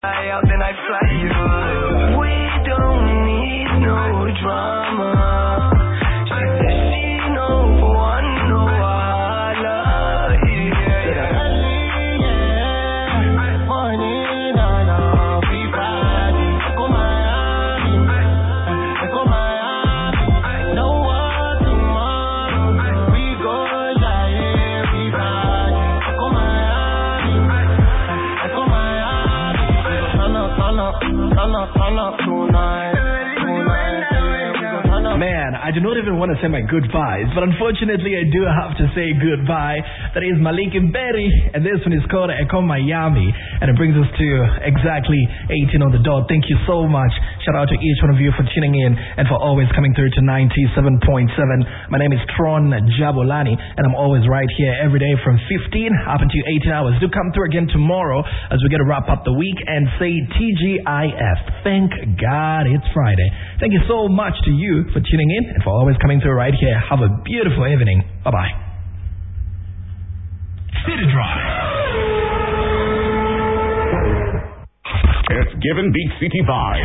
out, then I fly you. We don't need no drama. She said she no one, no wala. Yeah. Morning, we party. Go Miami. Know what tomorrow we go live. We party. Go Miami. Turn up tonight. Man, I do not even want to say my goodbyes, but unfortunately I do have to say goodbye. That is Malik Berry, and this one is called Eko Miami, and it brings us to exactly 18 on the dot. Thank you so much. Shout out to each one of you for tuning in and for always coming through to 97.7. My name is Tron Jabulani, and I'm always right here every day from 15 up until 18 hours. Do come through again tomorrow as we get to wrap up the week and say TGIF. Thank God it's Friday. Thank you so much to you for tuning in and for always coming through right here. Have a beautiful evening. Bye-bye. City Drive. It's given Beat City vibe.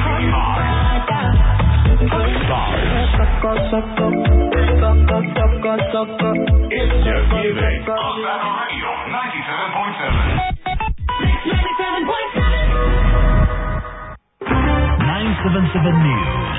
It's just giving. On Battle Radio 97.7. 977 News.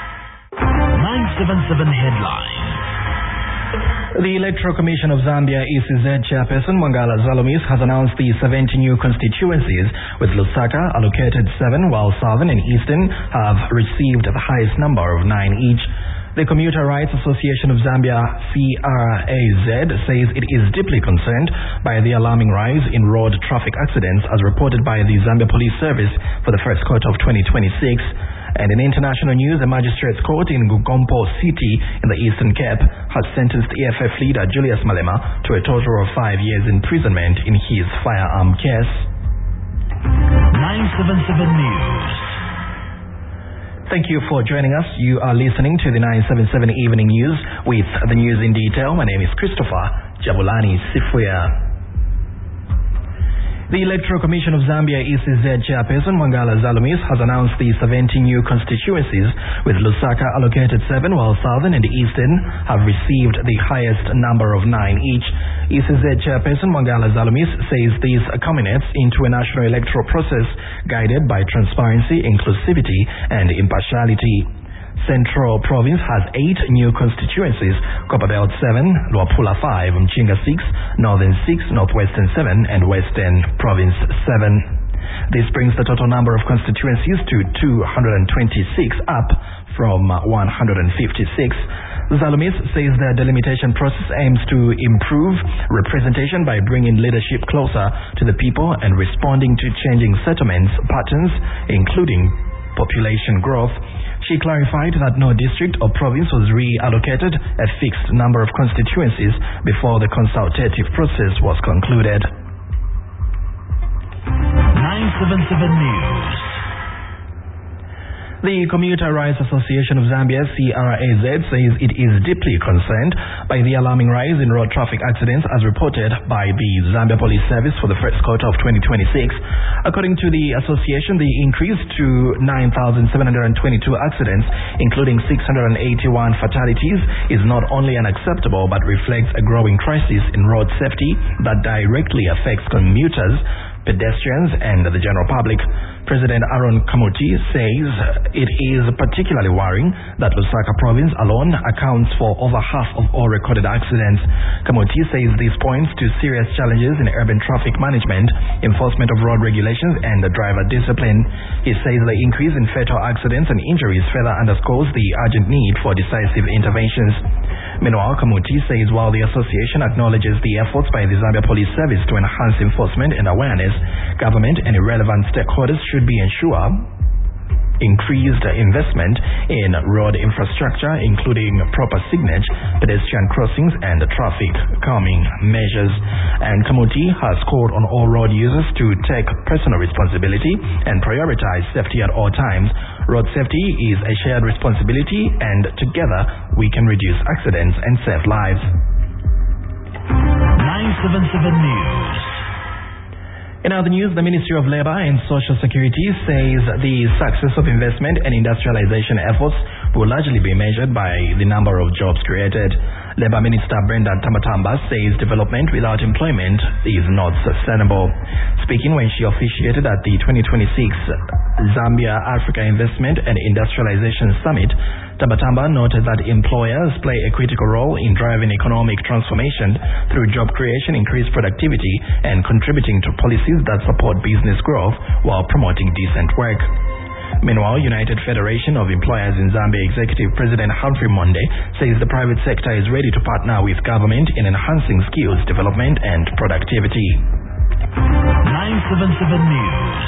977 Headlines. The Electoral Commission of Zambia ECZ Chairperson Mwangala Zalumis has announced the 70 new constituencies, with Lusaka allocated 7, while Southern and Eastern have received the highest number of 9 each. The Commuter Rights Association of Zambia, CRAZ, says it is deeply concerned by the alarming rise in road traffic accidents as reported by the Zambia Police Service for the first quarter of 2026. And in international news, the Magistrates Court in Gugompo City in the Eastern Cape has sentenced EFF leader Julius Malema to a total of 5 years imprisonment in his firearm case. 977 News. Thank you for joining us. You are listening to the 977 Evening News with the news in detail. My name is Christopher Jabulani Sifuya. The Electoral Commission of Zambia ECZ Chairperson Mwangala Zalumis has announced the 70 new constituencies, with Lusaka allocated 7, while Southern and Eastern have received the highest number of 9 each. ECZ Chairperson Mwangala Zalumis says these culminates into a national electoral process guided by transparency, inclusivity, and impartiality. Central Province has 8 new constituencies: Copperbelt 7, Luapula 5, Mchinga 6, Northern 6, Northwestern 7, and Western Province 7. This brings the total number of constituencies to 226, up from 156. Zalumis says the delimitation process aims to improve representation by bringing leadership closer to the people and responding to changing settlements patterns, including population growth. She clarified that no district or province was reallocated a fixed number of constituencies before the consultative process was concluded. 977 News. The Commuter Rights Association of Zambia, CRAZ, says it is deeply concerned by the alarming rise in road traffic accidents as reported by the Zambia Police Service for the first quarter of 2026. According to the association, the increase to 9,722 accidents, including 681 fatalities, is not only unacceptable but reflects a growing crisis in road safety that directly affects commuters, pedestrians, and the general public. President Aaron Kamuti says it is particularly worrying that Lusaka province alone accounts for over half of all recorded accidents. Kamuti says this points to serious challenges in urban traffic management, enforcement of road regulations, and driver discipline. He says the increase in fatal accidents and injuries further underscores the urgent need for decisive interventions. Meanwhile, Kamuti says while the association acknowledges the efforts by the Zambia Police Service to enhance enforcement and awareness, government and relevant stakeholders should be ensured increased investment in road infrastructure, including proper signage, pedestrian crossings, and traffic calming measures. And Kamuti has called on all road users to take personal responsibility and prioritize safety at all times. Road safety is a shared responsibility, and together we can reduce accidents and save lives. 977 News. In other news, the Ministry of Labour and Social Security says the success of investment and industrialization efforts will largely be measured by the number of jobs created. Labour Minister Brenda Tambatamba says development without employment is not sustainable. Speaking when she officiated at the 2026 Zambia Africa Investment and Industrialization Summit, Tambatamba noted that employers play a critical role in driving economic transformation through job creation, increased productivity, and contributing to policies that support business growth while promoting decent work. Meanwhile, United Federation of Employers in Zambia Executive President Humphrey Monde says the private sector is ready to partner with government in enhancing skills development and productivity. 977 News.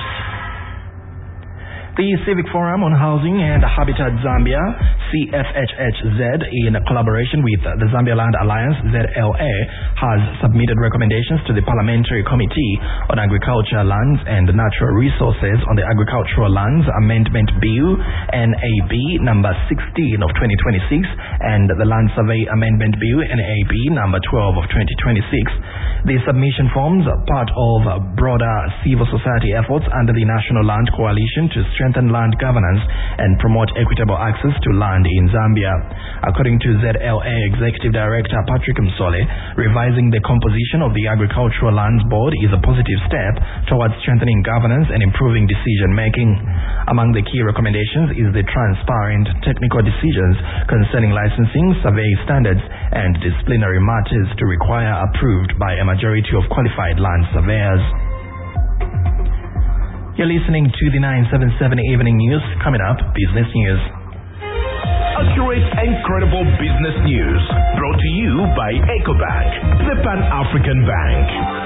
The Civic Forum on Housing and Habitat Zambia, CFHHZ, in collaboration with the Zambia Land Alliance, ZLA, has submitted recommendations to the Parliamentary Committee on Agriculture, Lands and Natural Resources on the Agricultural Lands Amendment Bill, NAB number 16 of 2026, and the Land Survey Amendment Bill, NAB number 12 of 2026. The submission forms part of broader civil society efforts under the National Land Coalition to strengthen land governance and promote equitable access to land in Zambia. According to ZLA Executive Director Patrick Msole, revising the composition of the Agricultural Lands Board is a positive step towards strengthening governance and improving decision making. Among the key recommendations is the transparent technical decisions concerning licensing, survey standards, and disciplinary matters to require approved by a majority of qualified land surveyors. You're listening to the 977 Evening News. Coming up, business news. Accurate and credible business news brought to you by EcoBank, the Pan-African Bank.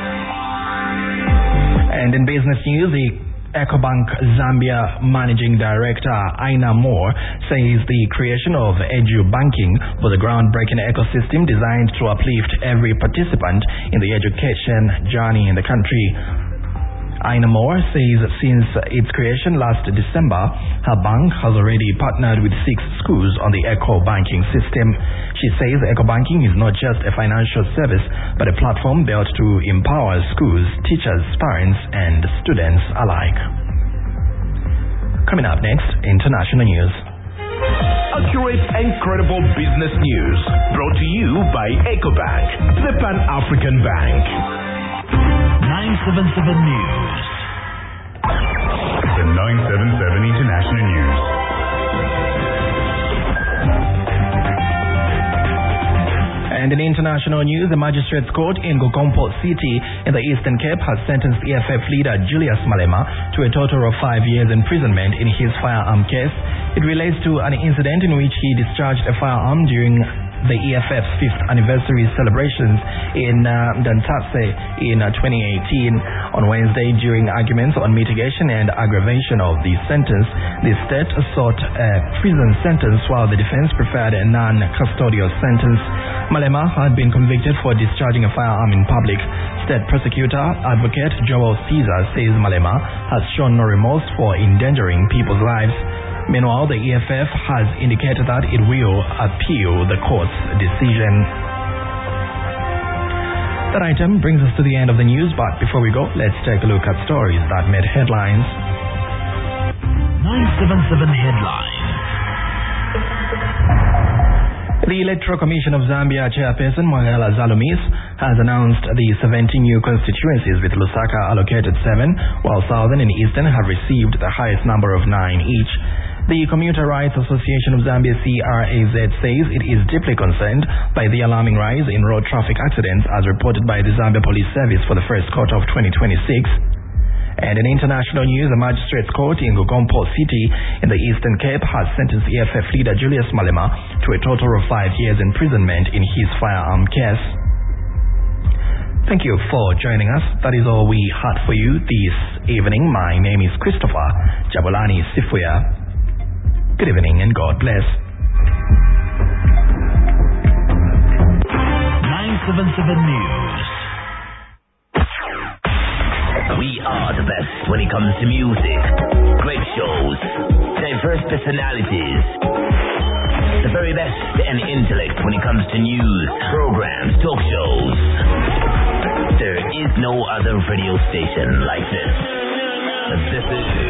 And in business news, the EcoBank Zambia Managing Director Aina Moore says the creation of Edu Banking was a groundbreaking ecosystem designed to uplift every participant in the education journey in the country. Aina Moore says since its creation last December, her bank has already partnered with 6 schools on the Eco Banking system. She says Eco Banking is not just a financial service, but a platform built to empower schools, teachers, parents, and students alike. Coming up next, international news. Accurate and credible business news brought to you by EcoBank, the Pan-African Bank. 977 News. The 977 International News. And in international news, the Magistrates Court in Gokompo City in the Eastern Cape has sentenced EFF leader Julius Malema to a total of 5 years imprisonment in his firearm case. It relates to an incident in which he discharged a firearm during the EFF's 5th anniversary celebrations in Dantase in 2018. On Wednesday, during arguments on mitigation and aggravation of the sentence, the state sought a prison sentence while the defense preferred a non-custodial sentence. Malema had been convicted for discharging a firearm in public. State prosecutor Advocate Joel Caesar says Malema has shown no remorse for endangering people's lives. Meanwhile, the EFF has indicated that it will appeal the court's decision. That item brings us to the end of the news, but before we go, let's take a look at stories that made headlines. 977 Headlines. The Electoral Commission of Zambia Chairperson Mwagala Zalumis has announced the 17 new constituencies, with Lusaka allocated 7, while Southern and Eastern have received the highest number of 9 each. The Commuter Rights Association of Zambia CRAZ says it is deeply concerned by the alarming rise in road traffic accidents as reported by the Zambia Police Service for the first quarter of 2026. And in international news, the Magistrates Court in Gokompo City in the Eastern Cape has sentenced EFF leader Julius Malema to a total of 5 years imprisonment in his firearm case. Thank you for joining us. That is all we had for you this evening. My name is Christopher Jabulani Sifuya. Good evening and God bless. 977 News. We are the best when it comes to music. Great shows, diverse personalities. The very best and intellect when it comes to news, programs, talk shows. Third There is no other radio station like this. This is